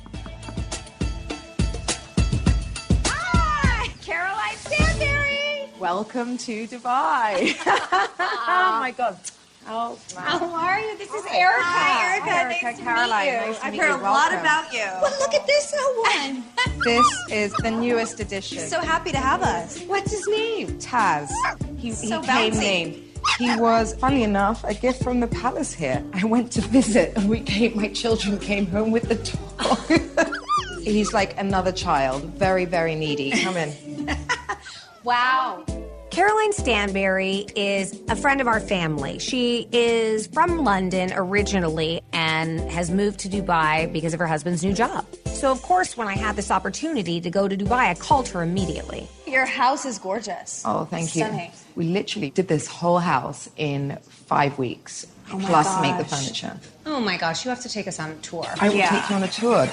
Hi, Caroline Stanberry. Welcome to Dubai. Oh my God. Oh, wow. How are you? This is Erica. Hi, Erica. Hi, Nice Erica. to Caroline. meet you. Nice to I've meet heard you. a lot Welcome. about you. Well, look at this one. This is the newest edition. So happy to have us. What's his name? Taz. He, So he came bouncy. named. He was, funny enough, a gift from the palace here. I went to visit, and we came. My children came home with the dog. He's like another child, very, very needy. Come in. Wow. Caroline Stanberry is a friend of our family. She is from London originally and has moved to Dubai because of her husband's new job. So, of course, when I had this opportunity to go to Dubai, I called her immediately. Your house is gorgeous. Oh, thank Stunning. you. We literally did this whole house in five weeks, Oh my plus make the gosh. furniture. Oh my gosh, you have to take us on a tour. I will Yeah. take you on a tour.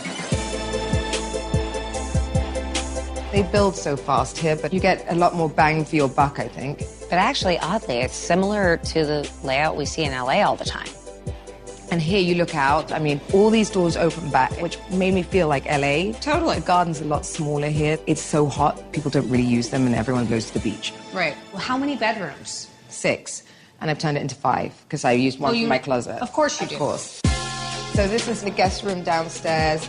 They build so fast here, but you get a lot more bang for your buck, I think. But actually, oddly, it's similar to the layout we see in L A all the time. And here you look out, I mean, all these doors open back, which made me feel like L A. Totally. The garden's a lot smaller here. It's so hot, people don't really use them, and everyone goes to the beach. Right. Well, how many bedrooms? Six. And I've turned it into five, because I used one Oh, for you- my closet. of course you Of do. course. So this is the guest room downstairs.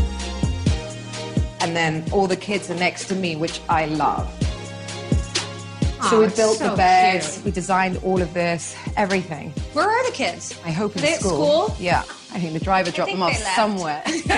And then all the kids are next to me, which I love. So Aw, we it's built so the beds, cute. we designed all of this, everything. Where are the kids? I hope in They at school. school? Yeah. I think the driver dropped them off somewhere.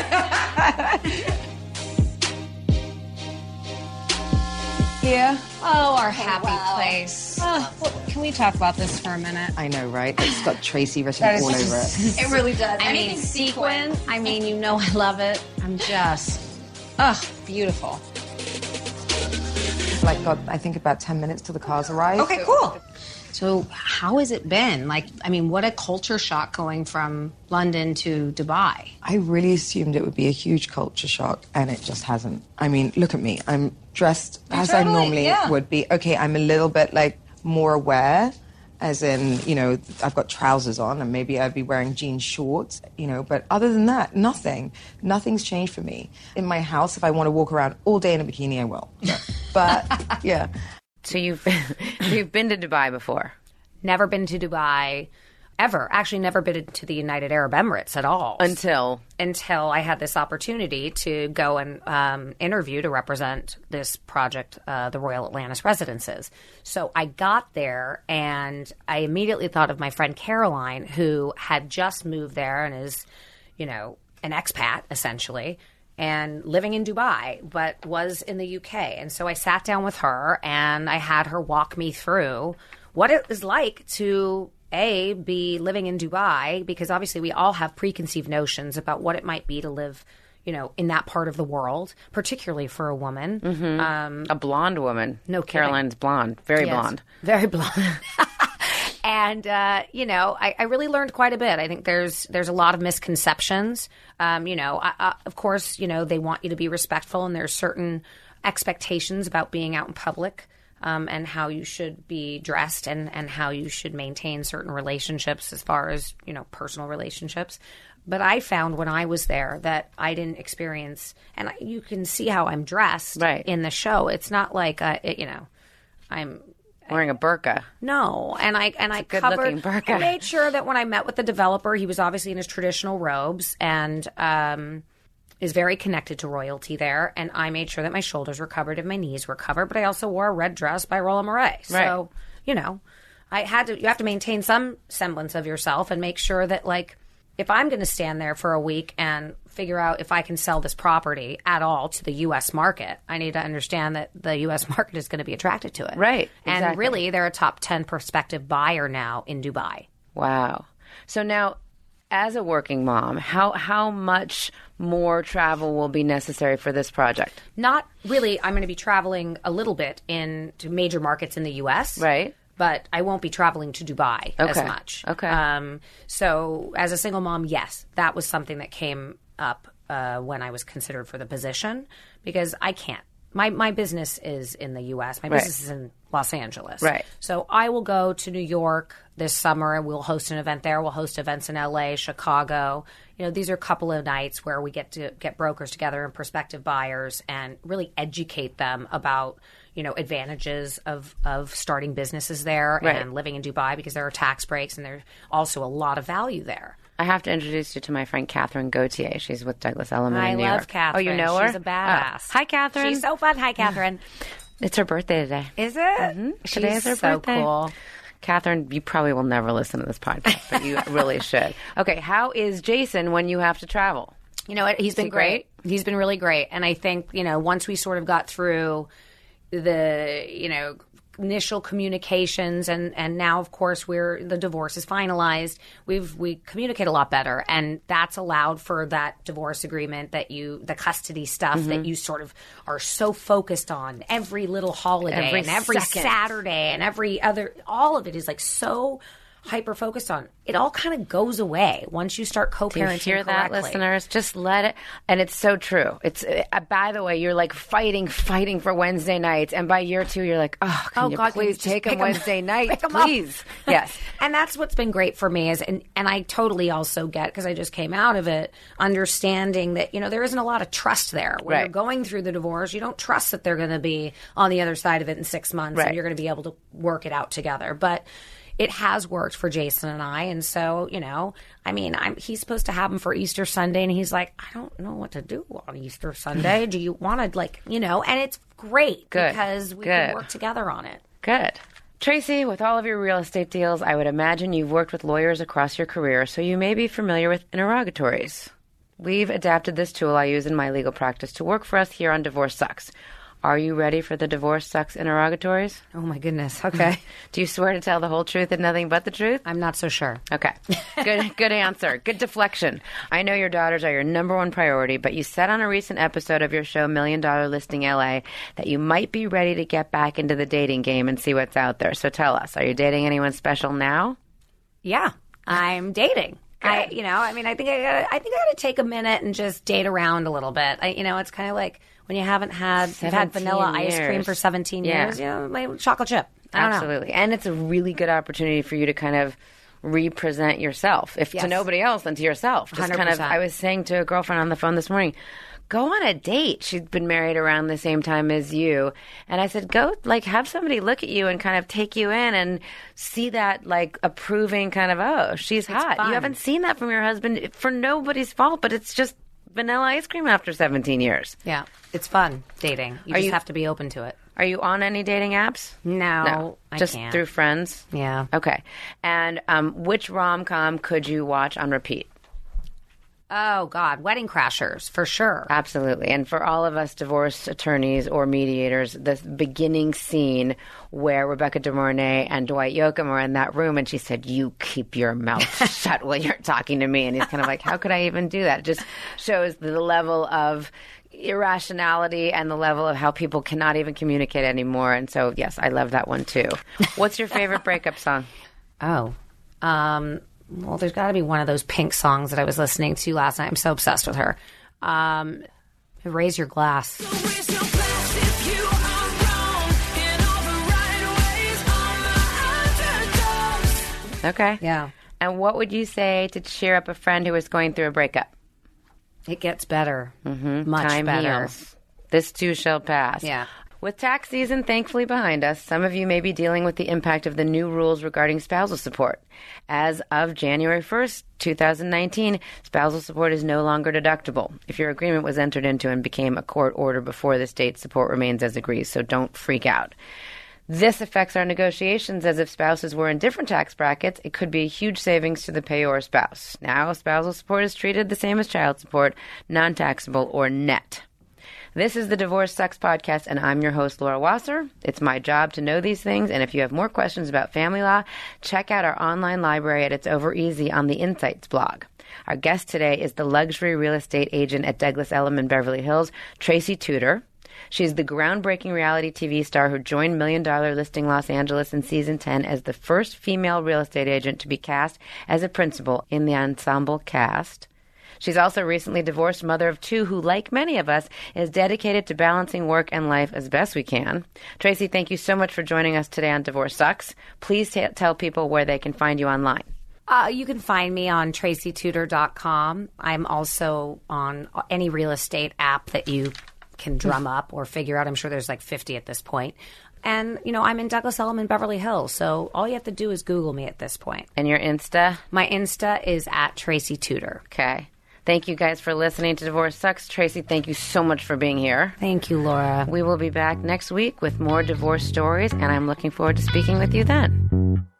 Here. Oh, our happy place. Oh, well, can we talk about this for a minute? I know, right? It's got Tracy written all over it. It really does. I mean, sequin. I mean, you know I love it. I'm just, ugh, beautiful. Like, got, I think, about ten minutes till the cars arrive. Okay, cool. So how has it been? Like, I mean, what a culture shock going from London to Dubai. I really assumed it would be a huge culture shock, and it just hasn't. I mean, look at me. I'm dressed as totally, I normally yeah. would be. Okay, I'm a little bit, like, more aware, as in, you know, I've got trousers on, and maybe I'd be wearing jean shorts, you know, but other than that, nothing. Nothing's changed for me. In my house, if I want to walk around all day in a bikini, I will. But, yeah. So you've you've been to Dubai before? Never been to Dubai, ever. Actually, never been to the United Arab Emirates at all. Until? Until I had this opportunity to go and um, interview to represent this project, uh, the Royal Atlantis Residences. So I got there, and I immediately thought of my friend Caroline, who had just moved there and is, you know, an expat, essentially, and living in Dubai, but was in the U K. And so I sat down with her, and I had her walk me through what it is like to, A, be living in Dubai, because obviously we all have preconceived notions about what it might be to live, you know, in that part of the world, particularly for a woman. Mm-hmm. Um, a blonde woman. No kidding. Caroline's blonde. Very Yes. blonde. Very blonde. And, uh, you know, I, I really learned quite a bit. I think there's there's a lot of misconceptions. Um, you know, I, I, of course, you know, they want you to be respectful, and there's certain expectations about being out in public um, and how you should be dressed and, and how you should maintain certain relationships as far as, you know, personal relationships. But I found when I was there that I didn't experience, and I, you can see how I'm dressed right. in the show. It's not like, uh, it, you know, I'm wearing a burqa. No, and I and it's I a good covered. looking burqa. I made sure that when I met with the developer, he was obviously in his traditional robes and um, is very connected to royalty there. And I made sure that my shoulders were covered and my knees were covered. But I also wore a red dress by Roland Mouret. So right. you know, I had to. You have to maintain some semblance of yourself and make sure that, like, if I'm going to stand there for a week and figure out if I can sell this property at all to the U S market, I need to understand that the U S market is going to be attracted to it. Right. And exactly. really, they're a top ten prospective buyer now in Dubai. Wow. So now, as a working mom, how how much more travel will be necessary for this project? Not really. I'm going to be traveling a little bit into major markets in the U S. Right. But I won't be traveling to Dubai okay. as much. Okay. Um, so as a single mom, yes, that was something that came up uh, when I was considered for the position, because I can't. My my business is in the U S. My right. business is in Los Angeles. Right. So I will go to New York this summer. We'll host an event there. We'll host events in L A, Chicago. You know, these are a couple of nights where we get to get brokers together and prospective buyers and really educate them about, you know, advantages of, of starting businesses there right. and living in Dubai, because there are tax breaks and there's also a lot of value there. I have to introduce you to my friend Catherine Gauthier. She's with Douglas Elliman I in New love York. Catherine. Oh, you know her? She's a badass. Oh. Hi, Catherine. She's so fun. Hi, Catherine. It's her birthday today. Is it? Mm-hmm. Today She's is her so birthday. cool. Catherine, you probably will never listen to this podcast, but you really should. Okay, how is Jason when you have to travel? You know what? He's been he great. great. He's been really great. And I think, you know, once we sort of got through the, you know, initial communications and, and now, of course, we're the divorce is finalized. We've we communicate a lot better, and that's allowed for that divorce agreement that you the custody stuff Mm-hmm. that you sort of are so focused on every little holiday Every and every second. Saturday and every other all of it is like so hyper focused on. It all kind of goes away once you start co-parenting. Do you hear that, correctly. listeners? Just let it. And it's so true. It's uh, by the way, you're like fighting, fighting for Wednesday nights, and by year two, you're like, oh, can Oh, you God, can you please just take pick them 'em- Wednesday nights, pick 'em up? please? Yes. And that's what's been great for me is, and, and I totally also get, because I just came out of it, understanding that, you know, there isn't a lot of trust there. When Right. you're going through the divorce, you don't trust that they're going to be on the other side of it in six months Right. and you're going to be able to work it out together. But it has worked for Jason and I. And so, you know, I mean, I'm, he's supposed to have him for Easter Sunday. And he's like, I don't know what to do on Easter Sunday. Do you want to, like, you know, and it's great Good. because we Good. can work together on it. Good. Tracy, with all of your real estate deals, I would imagine you've worked with lawyers across your career, so you may be familiar with interrogatories. We've adapted this tool I use in my legal practice to work for us here on Divorce Sucks. Are you ready for the Divorce Sucks interrogatories? Oh, my goodness. Okay. Do you swear to tell the whole truth and nothing but the truth? I'm not so sure. Okay. Good good answer. Good deflection. I know your daughters are your number one priority, but you said on a recent episode of your show, Million Dollar Listing L A, that you might be ready to get back into the dating game and see what's out there. So tell us, are you dating anyone special now? Yeah, I'm dating. I, you know, I mean, I think I gotta, I think I gotta take a minute and just date around a little bit. I, you know, it's kind of like when you haven't had you've had vanilla years. ice cream for seventeen Yeah. years, you know, like chocolate chip. I don't Absolutely. And it's a really good opportunity for you to kind of represent yourself. If Yes. to nobody else, then to yourself. Just one hundred kind of, percent. I was saying to a girlfriend on the phone this morning, go on a date. She'd been married around the same time as you. And I said, go, like, have somebody look at you and kind of take you in and see that, like, approving kind of, oh, she's hot. fun. You haven't seen that from your husband for nobody's fault, but it's just vanilla ice cream after seventeen years. Yeah, it's fun dating. You Are just you- have to be open to it. Are you on any dating apps? No, I just can't. through friends? Yeah. Okay. And um, which rom-com could you watch on repeat? Oh, God. Wedding Crashers, for sure. Absolutely. And for all of us divorce attorneys or mediators, the beginning scene where Rebecca De Mornay and Dwight Yoakam are in that room and she said, you keep your mouth shut while you're talking to me. And he's kind of like, how could I even do that? It just shows the level of irrationality and the level of how people cannot even communicate anymore. And so, yes, I love that one too. What's your favorite breakup song? Oh, um, well, there's got to be one of those Pink songs that I was listening to last night. I'm so obsessed with her. Um, Raise Your Glass. Okay. Yeah. And what would you say to cheer up a friend who is going through a breakup? It gets better. Mm-hmm. Much Time better. heals. This too shall pass. Yeah. With tax season thankfully behind us, some of you may be dealing with the impact of the new rules regarding spousal support. As of January first, twenty nineteen, spousal support is no longer deductible. If your agreement was entered into and became a court order before this date, support remains as agreed, so don't freak out. This affects our negotiations as if spouses were in different tax brackets. It could be a huge savings to the payor spouse. Now, spousal support is treated the same as child support, non-taxable or net. This is the Divorce Sucks podcast, and I'm your host, Laura Wasser. It's my job to know these things, and if you have more questions about family law, check out our online library at It's Over Easy on the Insights blog. Our guest today is the luxury real estate agent at Douglas Elliman in Beverly Hills, Tracy Tutor. She's the groundbreaking reality T V star who joined Million Dollar Listing Los Angeles in season ten as the first female real estate agent to be cast as a principal in the ensemble cast. She's also recently divorced mother of two who, like many of us, is dedicated to balancing work and life as best we can. Tracy, thank you so much for joining us today on Divorce Sucks. Please t- tell people where they can find you online. Uh, you can find me on tracy tutor dot com. I'm also on any real estate app that you can drum up or figure out. I'm sure there's like fifty at this point. And, you know, I'm in Douglas Elliman, Beverly Hills. So all you have to do is Google me at this point. And your Insta? My Insta is at Tracy Tutor. Okay. Thank you guys for listening to Divorce Sucks. Tracy, thank you so much for being here. Thank you, Laura. We will be back next week with more divorce stories, and I'm looking forward to speaking with you then.